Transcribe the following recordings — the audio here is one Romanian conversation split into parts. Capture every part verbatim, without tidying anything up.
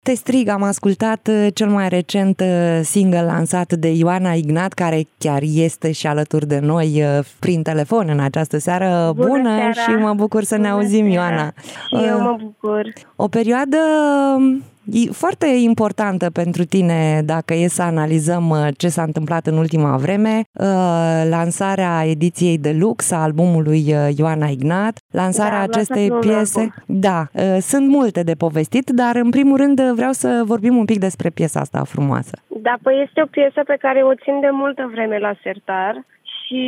Te strig, am ascultat cel mai recent single lansat de Ioana Ignat, care chiar este și alături de noi prin telefon în această seară. Bună, Bună seara. Și mă bucur să Bună ne auzim, seara. Ioana. Și eu mă bucur. O perioadă foarte importantă pentru tine, dacă e să analizăm ce s-a întâmplat în ultima vreme. Lansarea ediției deluxe a albumului Ioana Ignat, lansarea da, acestei piese. Da, sunt multe de povestit, dar în primul rând vreau să vorbim un pic despre piesa asta frumoasă. Da, păi este o piesă pe care o țin de multă vreme la sertar. Și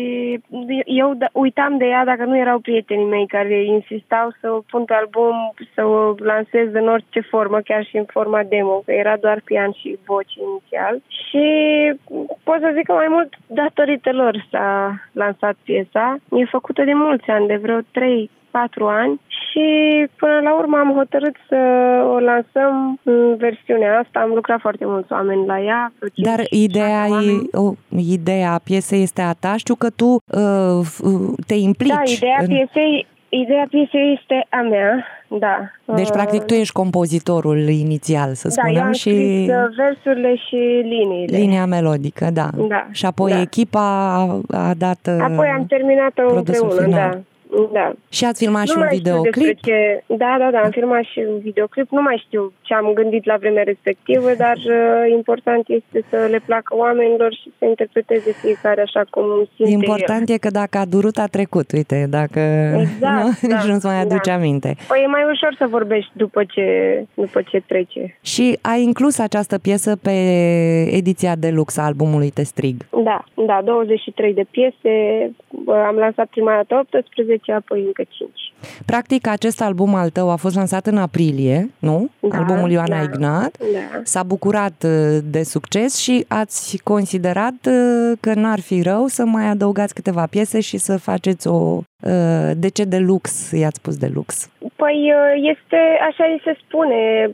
eu uitam de ea dacă nu erau prietenii mei care insistau să o pun pe album, să o lansez în orice formă, chiar și în forma demo, că era doar pian și voci inițial. Și pot să zic că mai mult datorită lor s-a lansat piesa. E făcută de mulți ani, de vreo trei patru ani și până la urmă am hotărât să o lansăm în versiunea asta. Am lucrat foarte mulți oameni la ea. Dar ideea, e, o, ideea piesei este a ta? Știu că tu uh, te implici. Da, ideea în... piesei, ideea piesei este a mea, da. Deci, practic, tu ești compozitorul inițial, să spunem. Da, eu am și scris versurile și liniile. Linia melodică, da. da și apoi da. echipa a, a dat Apoi am terminat-o împreună, final. da. Da. Și ați filmat nu și un videoclip? Ce... Da, da, da, am filmat și un videoclip. Nu mai știu ce am gândit la vremea respectivă, dar uh, important este să le placă oamenilor și să interpreteze fiecare așa cum simte Important el. e că dacă a durut, a trecut, uite, dacă exact, nu, da, nici nu-ți mai aduce da. aminte. Păi e mai ușor să vorbești după ce, după ce trece. Și ai inclus această piesă pe ediția deluxe a albumului Te Strig. Da, da, douăzeci și trei de piese, am lansat prima dată optsprezece, apoi încă cinci. Practic, acest album al tău a fost lansat în aprilie, nu? Da, albumul Ioana da, Ignat. Da. S-a bucurat de succes și ați considerat că n-ar fi rău să mai adăugați câteva piese și să faceți o... De ce deluxe i-ați spus deluxe? Păi este, așa îi se spune...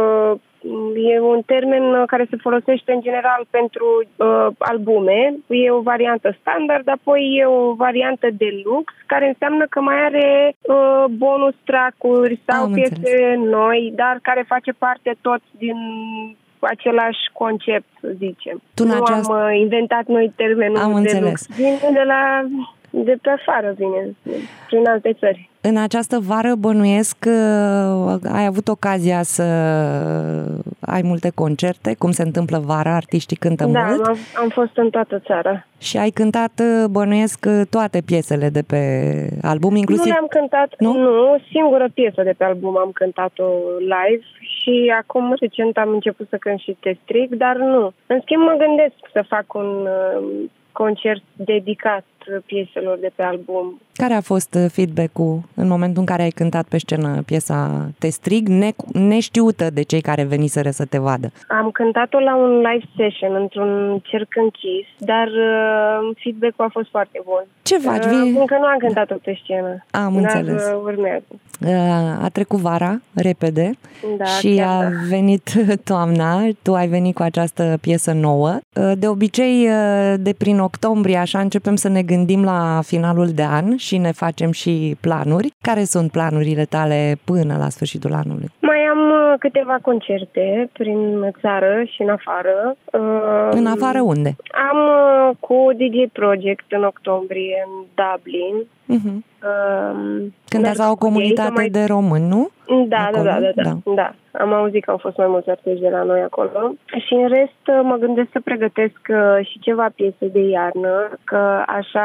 E un termen care se folosește în general pentru uh, albume. E o variantă standard, apoi e o variantă deluxe, care înseamnă că mai are uh, bonus track-uri sau Am piese înțeles. noi, dar care face parte tot din același concept, să zicem. Tu nu aceast... am uh, inventat noi termenul am deluxe. înțeles. Vine de la... de pe afară, vine, prin alte țări. În această vară bănuiesc că ai avut ocazia să ai multe concerte, cum se întâmplă vara, artiștii cântă da, mult. Da, am, am fost în toată țara. Și ai cântat, bănuiesc, toate piesele de pe album, inclusiv... Nu le-am cântat, nu? nu, singură piesă de pe album am cântat-o live și acum recent am început să cânt și Te Strig, dar nu. În schimb mă gândesc să fac un uh, concert dedicat pieselor de pe album. Care a fost feedback-ul în momentul în care ai cântat pe scenă piesa Te Strig, ne- neștiută de cei care veniseră să te vadă? Am cântat-o la un live session, într-un cerc închis, dar uh, feedback-ul a fost foarte bun. Ce faci? Uh, încă nu am cântat-o pe scenă. Am dar înțeles. Uh, urmează. Uh, a trecut vara, repede, da, și a da. venit toamna, tu ai venit cu această piesă nouă. Uh, de obicei, uh, de prin octombrie, așa, începem să ne gândim la finalul de an și ne facem și planuri. Care sunt planurile tale până la sfârșitul anului? Mai am câteva concerte prin țară și în afară. În afară unde? Am cu D J Project în octombrie în Dublin. Uh-huh. Um, Cântați la o comunitate mai... de români, nu? Da, da, da, da, da, da, da. Am auzit că au fost mai mulți artiști de la noi acolo. Și în rest mă gândesc să pregătesc și ceva piese de iarnă, că așa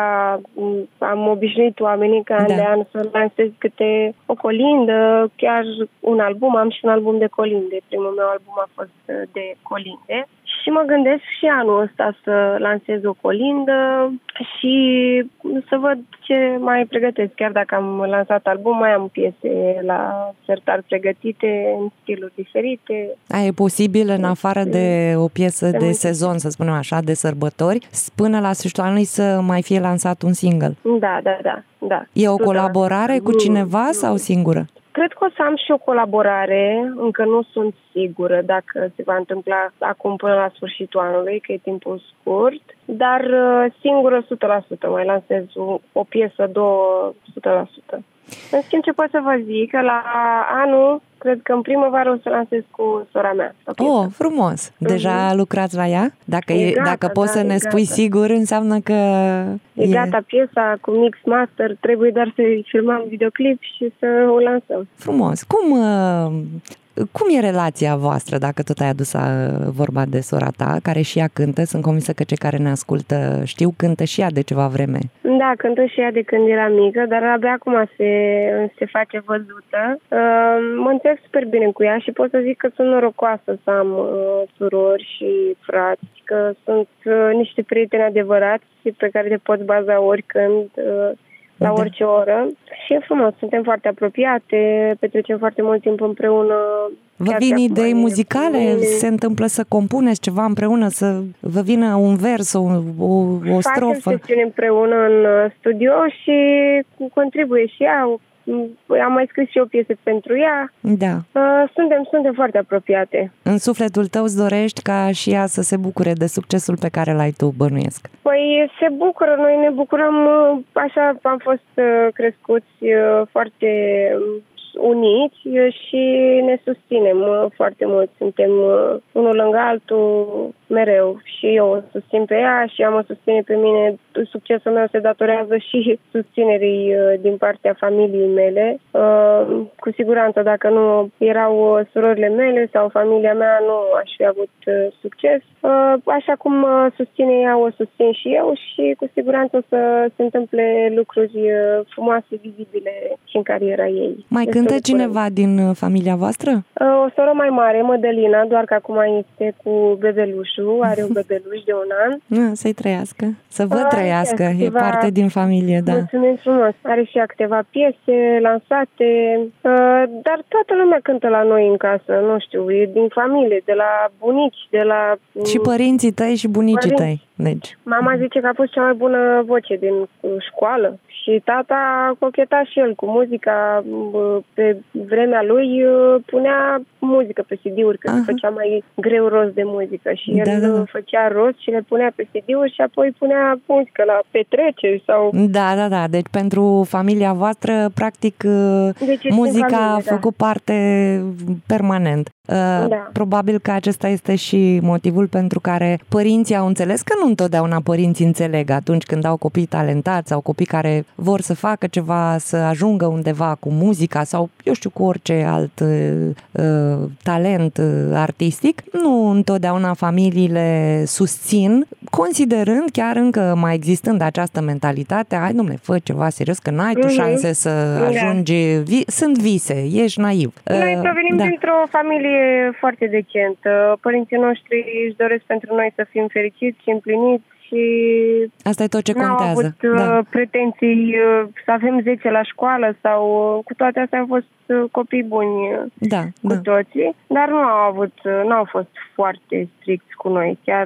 am obișnuit oamenii ca an da. de an să lansez câte o colindă, chiar un album, am și un album de colinde. Primul meu album a fost de colinde. Și mă gândesc și anul ăsta să lansez o colindă și să văd ce mai pregătesc. Chiar dacă am lansat album, mai am piese la sertar pregătite în stiluri diferite. A, e posibil, în afară de o piesă de sezon, să spunem așa, de sărbători, până la sfârșitul anului să mai fie lansat un single? Da, da, da. da. E o colaborare cu cineva sau singură? Cred că o să am și o colaborare, încă nu sunt sigură dacă se va întâmpla acum până la sfârșitul anului, că e timpul scurt, dar singură o sută la sută, mai lansez o, o piesă, două, o sută la sută. În schimb, ce pot să vă zic, că la anul, cred că în primăvară o să lansez cu sora mea. Oh, frumos! Deja mm-hmm. lucrați la ea? Dacă, e, gata, dacă poți da, să ne spui gata. Sigur, înseamnă că... E, e gata piesa cu mix master, trebuie doar să-i filmăm videoclip și să o lansăm. Frumos! Cum... Cum e relația voastră, dacă tot ai adus vorba de sora ta, care și ea cântă? Sunt convinsă că cei care ne ascultă știu, cântă și ea de ceva vreme. Da, cântă și ea de când era mică, dar abia acum se, se face văzută. Mă înțeleg super bine cu ea și pot să zic că sunt norocoasă să am surori și frați, că sunt niște prieteni adevărați pe care te poți baza oricând, la da. orice oră. Și e frumos, suntem foarte apropiate, petrecem foarte mult timp împreună. Vă vin idei muzicale? Se întâmplă să compuneți ceva împreună, să vă vină un vers, o, o, o strofă? Facem sesiuni împreună în studio și contribuie și ea. Am mai scris și o piesă pentru ea. Da. Suntem, suntem foarte apropiate. În sufletul tău îți dorești ca și ea să se bucure de succesul pe care l-ai tu, bănuiesc? Păi se bucură, noi ne bucurăm, așa am fost crescuți foarte uniți și ne susținem foarte mult. Suntem unul lângă altul mereu și eu o susțin pe ea și ea mă susține pe mine. Succesul meu se datorează și susținerii din partea familiei mele. Cu siguranță, dacă nu erau surorile mele sau familia mea, nu aș fi avut succes. Așa cum susține ea, o susțin și eu și cu siguranță o să se întâmple lucruri frumoase, vizibile și în cariera ei. Mai cântă cineva din familia voastră? O soră mai mare, Mădălina, doar că acum este cu bebelușul. Are un bebeluș de un an. A, să-i trăiască. Să vă trăiască. E câteva... parte din familie, da. Mulțumim frumos. Are și ea câteva piese lansate, dar toată lumea cântă la noi în casă, nu știu, e din familie, de la bunici, de la... Și părinții tăi și bunicii părinți. tăi. Deci. Mama zice că a fost cea mai bună voce din școală. Și tata cocheta și el cu muzica. Pe vremea lui punea muzică pe C D-uri, că se făcea mai greu rost de muzică. Și el da, da. făcea rost și le punea pe C D-uri și apoi punea muzică la petreceri sau... Da, da, da. Deci pentru familia voastră, practic, deci muzica familie, a făcut da. parte permanent. Da. Probabil că acesta este și motivul pentru care părinții au înțeles că nu întotdeauna părinții înțeleg atunci când au copii talentați sau copii care vor să facă ceva, să ajungă undeva cu muzica sau, eu știu, cu orice alt uh, talent uh, artistic. Nu întotdeauna familiile susțin, considerând, chiar încă mai existând această mentalitate, hai, dom'le, fă ceva serios, că n-ai tu șanse să ajungi, vi- sunt vise, ești naiv. Noi provenim da. dintr-o familie foarte decentă. Părinții noștri își doresc pentru noi să fim fericiți și împliniți și asta e tot ce contează. N-au avut da. pretenții să avem zece la școală sau cu toate astea au fost copii buni da, cu da. toții, dar nu au avut, nu au fost foarte stricți cu noi. Chiar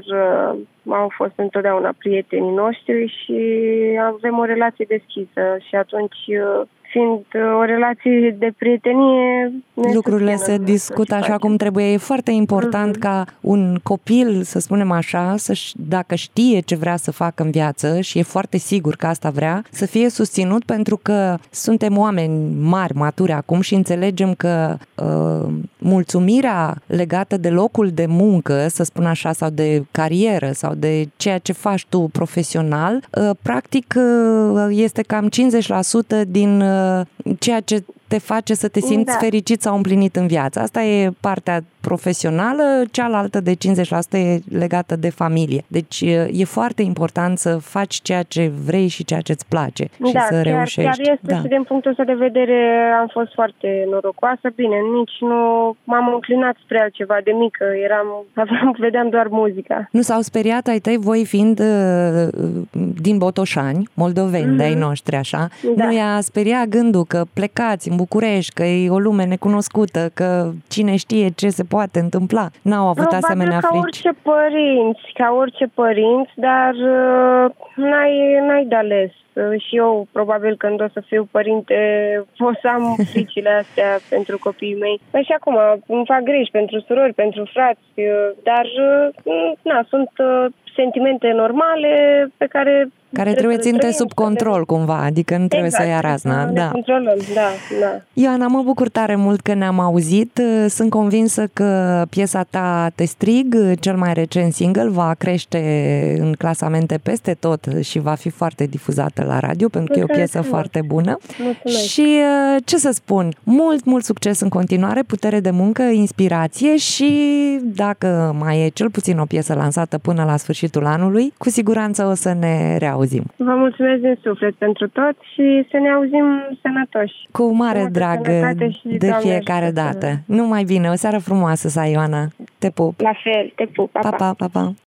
au fost întotdeauna prietenii noștri și avem o relație deschisă și atunci fiind o relație de prietenie, lucrurile se discută așa cum trebuie. E foarte important uh-huh. ca un copil, să spunem așa, să dacă știe ce vrea să facă în viață și e foarte sigur că asta vrea, să fie susținut, pentru că suntem oameni mari, maturi acum și înțelegem că uh, mulțumirea legată de locul de muncă, să spun așa, sau de carieră sau de ceea ce faci tu profesional, uh, practic uh, este cam cincizeci la sută din uh, ceea ce te face să te simți da. fericit sau împlinit în viață. Asta e partea profesională, cealaltă de cincizeci la sută e legată de familie. Deci e foarte important să faci ceea ce vrei și ceea ce îți place și da, să chiar, reușești. Chiar este da. și din punctul ăsta de vedere am fost foarte norocoasă. Bine, nici nu m-am înclinat spre altceva de mică. Eram, aveam, vedeam doar muzica. Nu s-au speriat ai tăi, voi fiind uh, din Botoșani, moldoveni mm-hmm. de-ai noștri, așa? Da. Nu i-a speriat gândul că plecați în București, că e o lume necunoscută, că cine știe ce se poate întâmpla. N-au avut Probabil asemenea ca frici. orice părinți, ca orice părinți, dar uh, n-ai, n-ai de ales. Uh, și eu, probabil, când o să fiu părinte, o să am fricile astea pentru copiii mei. Păi și acum îmi fac griji pentru surori, pentru frați, uh, dar uh, na, sunt uh, sentimente normale pe care care trebuie ținute sub control cumva, adică nu trebuie exact. să ia razna. Ne da. controlăm, da, da. Ioana, mă bucur tare mult că ne-am auzit. Sunt convinsă că piesa ta Te strig, cel mai recent single, va crește în clasamente peste tot și va fi foarte difuzată la radio, pentru că e o piesă foarte bună. Mulțumesc. Și ce să spun, mult, mult succes în continuare, putere de muncă, inspirație și dacă mai e cel puțin o piesă lansată până la sfârșitul anului, cu siguranță o să ne reauzim. Vă mulțumesc din suflet pentru tot și să ne auzim sănătoși. Cu mare drag de fiecare dată. Numai bine, o seară frumoasă să ai, Ioana. Te pup. La fel, te pup. Pa, pa, pa, pa. pa.